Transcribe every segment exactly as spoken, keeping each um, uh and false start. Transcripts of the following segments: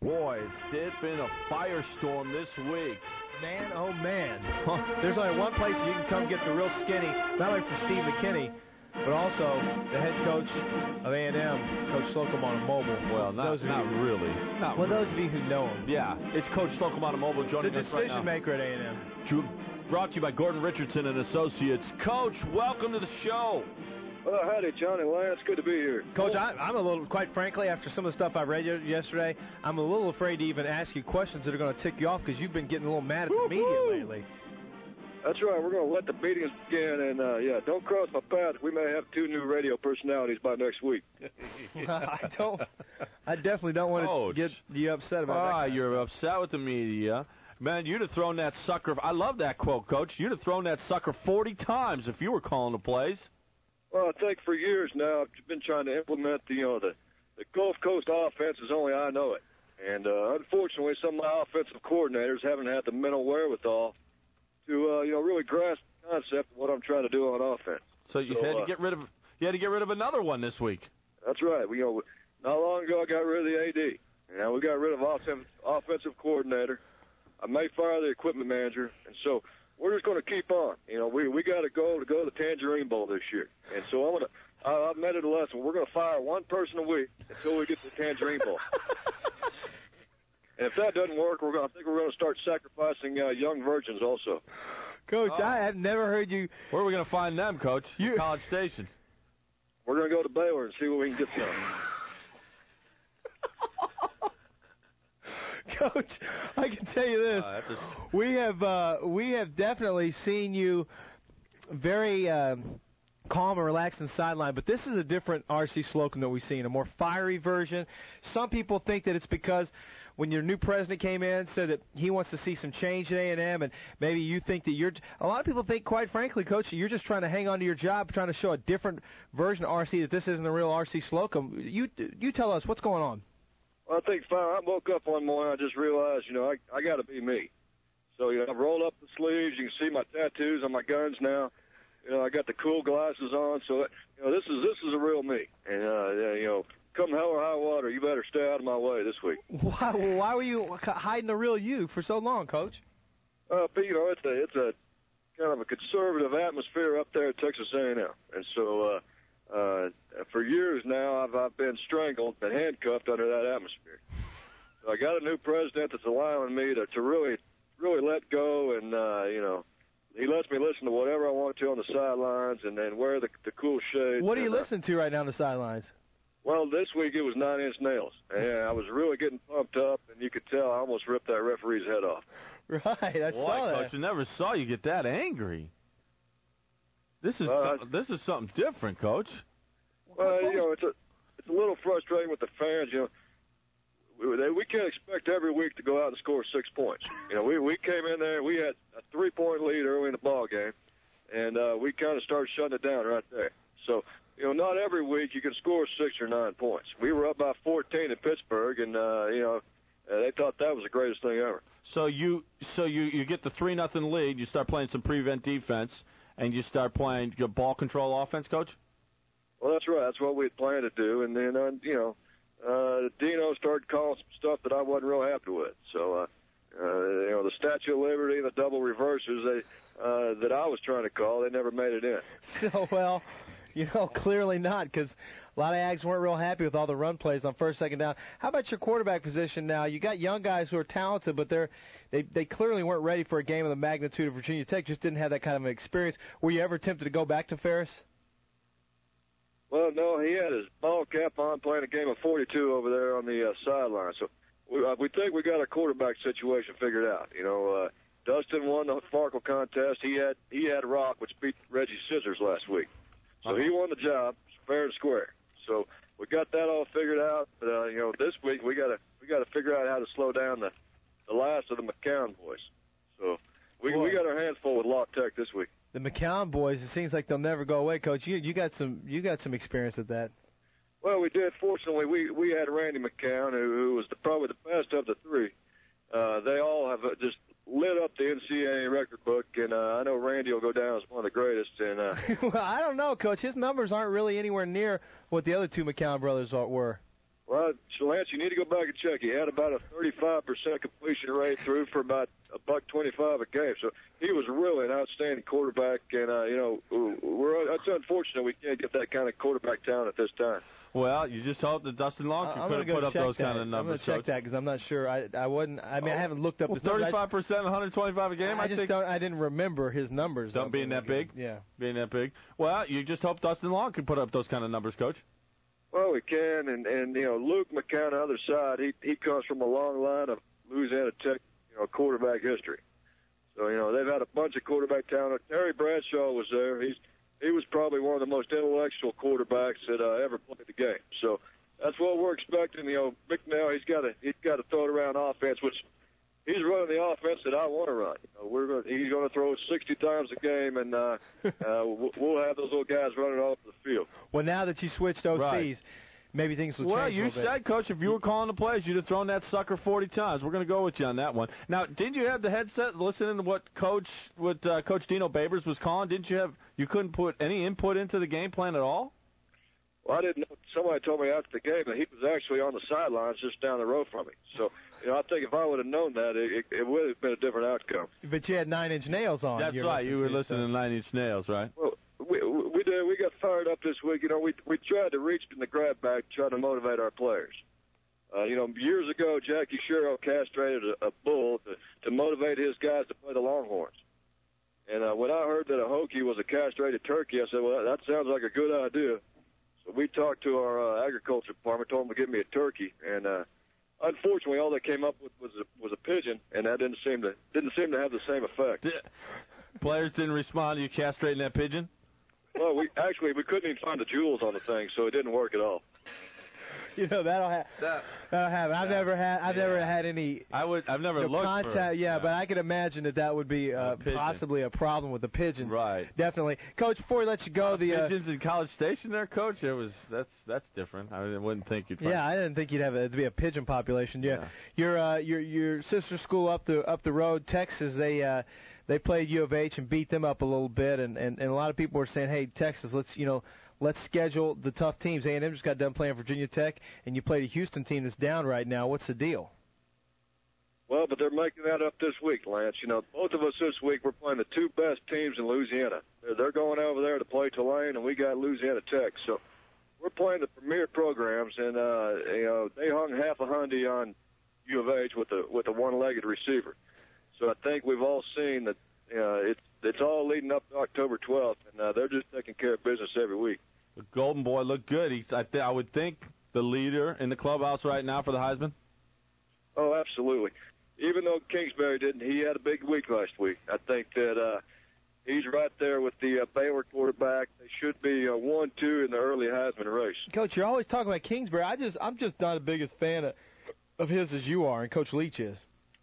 Boy, has it been a firestorm this week. Man, oh man. There's only one place you can come get the real skinny, not only from Steve McKinney, but also the head coach of A and M, Coach Slocum on a mobile. Well, not, those not you, really. Not well, really. those of you who know him. Yeah, it's Coach Slocum on a mobile joining the us right now. decision maker at A and M. Drew, brought to you by Gordon Richardson and Associates. Coach, welcome to the show. Well, howdy, Johnny Lance. Good to be here. Coach, I, I'm a little, quite frankly, after some of the stuff I read yesterday, I'm a little afraid to even ask you questions that are going to tick you off because you've been getting a little mad at the media lately. That's right. We're going to let the meetings begin, and, uh, yeah, don't cross my path. We may have two new radio personalities by next week. I don't, I definitely don't want Coach. to get you upset about Ah, that. you're upset with the media. Man, you'd have thrown that sucker. I love that quote, Coach. You'd have thrown that sucker forty times if you were calling the plays. Well, I think for years now I've been trying to implement the, you know, the, the Gulf Coast offense as only I know it. And uh, unfortunately, some of my offensive coordinators haven't had the mental wherewithal to, uh, you know, really grasp the concept of what I'm trying to do on offense. So you So, had to uh, get rid of you had to get rid of another one this week. That's right. We, you know, not long ago I got rid of the A D. And now we got rid of offensive, offensive coordinator. I may fire the equipment manager, and so we're just going to keep on. You know, we we got to go to go to the Tangerine Bowl this year, and so I'm going to. I've made it a lesson. We're going to fire one person a week until we get to the Tangerine Bowl. And if that doesn't work, we're going. I think we're going to start sacrificing uh, young virgins also. Coach, Oh. I have never heard you. Where are we going to find them, Coach? You- College Station. We're going to go to Baylor and see what we can get some. Coach, I can tell you this: Uh, that's a- we have uh, we have definitely seen you very um, calm and relaxed in the sideline, but this is a different R C Slocum that we've seen, a more fiery version. Some people think that it's because when your new president came in, said that he wants to see some change at A and M, and maybe you think that you're. A lot of people think, quite frankly, Coach, you're just trying to hang on to your job, trying to show a different version of R C, that this isn't the real R C Slocum. You you tell us what's going on. Well, I think fine. I woke up one morning, I just realized, you know, I I got to be me. So, you know, I've rolled up the sleeves. You can see my tattoos on my guns now. You know, I got the cool glasses on. So, you know, this is this is a real me. And uh, yeah, you know, come hell or high water, you better stay out of my way this week. Why why were you hiding the real you for so long, Coach? Uh, but you know, it's a it's a kind of a conservative atmosphere up there at Texas A and M, and so. uh Uh, for years now, I've, I've been strangled and handcuffed under that atmosphere. So I got a new president that's allowing me to, to really, really let go, and, uh, you know, he lets me listen to whatever I want to on the sidelines and then wear the, the cool shades. What are you and, uh, listening to right now on the sidelines? Well, this week it was Nine Inch Nails, and I was really getting pumped up, and you could tell I almost ripped that referee's head off. Right, I Boy, saw that. Coach, I never saw you get that angry. This is Uh, some, this is something different, Coach. Well, you know, it's a it's a little frustrating with the fans. You know, we, they, we can't expect every week to go out and score six points. You know, we we came in there, we had a three point lead early in the ball game, and uh, we kind of started shutting it down right there. So, you know, not every week you can score six or nine points. We were up by fourteen in Pittsburgh, and uh, you know, uh, they thought that was the greatest thing ever. So you so you, you get the three nothing lead. You start playing some prevent defense, and you start playing your ball control offense, Coach. Well, that's right. That's what we had planned to do, and then uh, you know, uh, Dino started calling some stuff that I wasn't real happy with. So, uh, uh, you know, the Statue of Liberty, the double reverses they, uh, that I was trying to call, they never made it in. So, well, you know, clearly not, because a lot of Ags weren't real happy with all the run plays on first, second down. How about your quarterback position now? You got young guys who are talented, but they're they they clearly weren't ready for a game of the magnitude of Virginia Tech. Just didn't have that kind of an experience. Were you ever tempted to go back to Ferris? Well, no, he had his ball cap on playing a game of forty-two over there on the uh, sideline. So we, uh, we think we got our quarterback situation figured out. You know, uh, Dustin won the Farkle contest. He had he had Rock, which beat Reggie Scissors last week. So he won the job, fair and square. So we got that all figured out. But uh, you know, this week we gotta we gotta figure out how to slow down the the last of the McCown boys. So we Boy. we got our hands full with Lott Tech this week. The McCown boys, it seems like they'll never go away, Coach. You you got some you got some experience with that. Well, we did. Fortunately, we we had Randy McCown, who, who was the, probably the best of the three. Uh, they all have uh, just lit up the N C double A record book, and uh, I know Randy will go down as one of the greatest. And uh, Well, I don't know, Coach. His numbers aren't really anywhere near what the other two McCown brothers are, were. well, Uh, Lance, you need to go back and check. He had about a thirty-five percent completion rate, through for about a buck twenty-five a game. So he was really an outstanding quarterback. And uh, you know, we're it's unfortunate we can't get that kind of quarterback talent at this time. Well, you just hope that Dustin Long can uh, put up those that. kind of numbers. I'm going to check Coach. that because I'm not sure. I I wouldn't. I mean, oh. I haven't looked up well, his numbers. thirty-five percent, one hundred twenty-five a game. I, I just think. don't. I didn't remember his numbers. Don't being that big. Yeah, being that big. Well, you just hope Dustin Long can put up those kind of numbers, Coach. Well, we can, and and you know, Luke McCown, on the other side, he he comes from a long line of Louisiana Tech, you know, quarterback history. So you know, they've had a bunch of quarterback talent. Terry Bradshaw was there. He's he was probably one of the most intellectual quarterbacks that uh, ever played the game. So that's what we're expecting. You know, McNeil, he's got to he's got to throw it around offense, which he's running the offense that I want to run. You know, we're gonna, he's going to throw sixty times a game, and uh, uh, we'll have those little guys running off the field. Well, now that you switched O Cs, right. maybe things will well, change. you a little said, bit. Coach, if you were calling the plays, you'd have thrown that sucker forty times. We're going to go with you on that one. Now, didn't you have the headset listening to what Coach what uh, Coach Dino Babers was calling? Didn't you have you couldn't put any input into the game plan at all? Well, I didn't know. Somebody told me after the game that he was actually on the sidelines just down the road from me. So, you know, I think if I would have known that, it, it, it would have been a different outcome. But you had Nine-Inch Nails on. That's right. You were to, listening so. to Nine Inch Nails, right? Well, we we did. We got fired up this week. You know, we we tried to reach in the grab bag, trying to motivate our players. Uh, you know, years ago, Jackie Sherrill castrated a, a bull to, to motivate his guys to play the Longhorns. And uh, when I heard that a Hokie was a castrated turkey, I said, well, that sounds like a good idea. So we talked to our uh, agriculture department, told them to give me a turkey, and uh, unfortunately, all they came up with was a, was a pigeon, and that didn't seem to didn't seem to have the same effect. Players didn't respond to you castrating that pigeon? Well, we actually we couldn't even find the jewels on the thing, so it didn't work at all. You know that'll have. That, that'll happen. I've that, never had. I've yeah. never had any. I would. I've never you know, looked contact. for. Yeah, yeah, but I could imagine that that would be uh, a possibly a problem with the pigeon. Right. Definitely, Coach. Before we let you go, uh, the uh, pigeons in College Station, there, Coach. It was that's that's different. I wouldn't think you'd. Find yeah, I didn't think you'd have a, to be a pigeon population. Yeah, yeah. your uh, your your sister school up the up the road, Texas. They uh, they played U of H and beat them up a little bit, and, and and a lot of people were saying, hey, Texas, let's you know. Let's schedule the tough teams. A and M just got done playing Virginia Tech, and you played a Houston team that's down right now. What's the deal? Well, but they're making that up this week, Lance. You know, both of us this week, we're playing the two best teams in Louisiana. They're, they're going over there to play Tulane, and we got Louisiana Tech. So we're playing the premier programs, and, uh, you know, they hung half a hundy on U of H with a, with a one-legged receiver. So I think we've all seen that uh, it's, it's all leading up to October twelfth, and uh, they're just taking care of business every week. The Golden Boy looked good. He's, I, th- I would think, the leader in the clubhouse right now for the Heisman. Oh, absolutely. Even though Kingsbury didn't, he had a big week last week. I think that uh, he's right there with the uh, Baylor quarterback. They should be uh, one two in the early Heisman race. Coach, you're always talking about Kingsbury. I just, I'm just not as big a fan of, of his as you are, and Coach Leach is.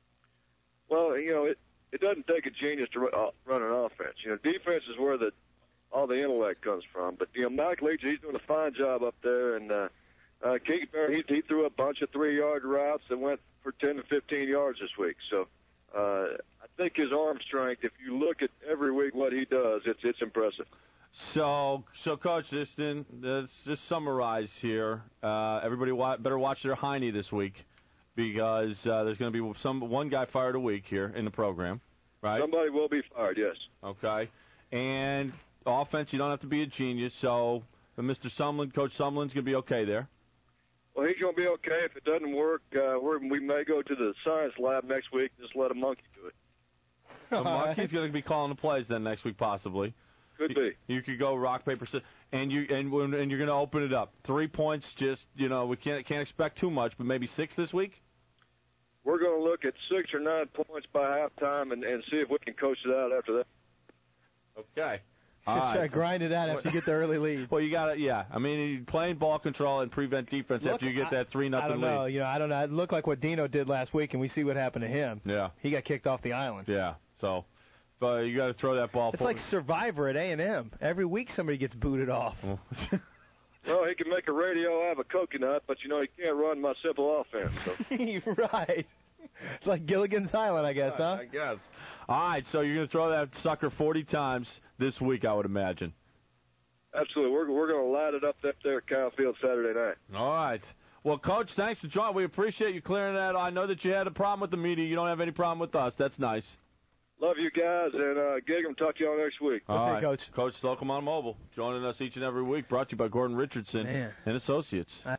Well, you know, it, it doesn't take a genius to run, run an offense. You know, defense is where the all the intellect comes from. But, you know, Mike Leach, he's doing a fine job up there. And uh, uh, Kingsbury, he, he threw a bunch of three-yard routes that went for ten to fifteen yards this week. So uh, I think his arm strength, if you look at every week what he does, it's it's impressive. So, so Coach, just in, let's just summarize here. Uh, everybody wa- better watch their hiney this week because uh, there's going to be some one guy fired a week here in the program, right? Somebody will be fired, yes. Okay. And offense, you don't have to be a genius, so Mister Sumlin, Coach Sumlin's going to be okay there. Well, he's going to be okay. If it doesn't work, uh, we're, we may go to the science lab next week and just let a monkey do it. So Monkey's going to be calling the plays then next week, possibly. Could be. You, you could go rock paper scissors, and you and when, and you're going to open it up. Three points, just you know, we can't can't expect too much, but maybe six this week. We're going to look at six or nine points by halftime and, and see if we can coach it out after that. Okay. Just All try right. to grind it out after you get the early lead. Well, you got to, yeah. I mean, playing ball control and prevent defense Look, after you get that three I nothing don't know. lead. You know, I don't know. It looked like what Dino did last week, and we see what happened to him. Yeah. He got kicked off the island. Yeah. So, but you got to throw that ball. It's forward. like Survivor at A and M. Every week somebody gets booted off. Well, he can make a radio out of a coconut, but, you know, he can't run my simple offense. So. Right. It's like Gilligan's Island, I guess, huh? I guess. All right, so you're going to throw that sucker forty times this week, I would imagine. Absolutely. We're, we're going to light it up up there at Kyle Field Saturday night. All right. Well, Coach, thanks for joining. We appreciate you clearing that. I know that you had a problem with the media. You don't have any problem with us. That's nice. Love you guys, and uh, Gig'em, talk to y'all next week. All We'll right. see, Coach. Coach Slocum on Mobile, joining us each and every week, brought to you by Gordon Richardson Man. and Associates.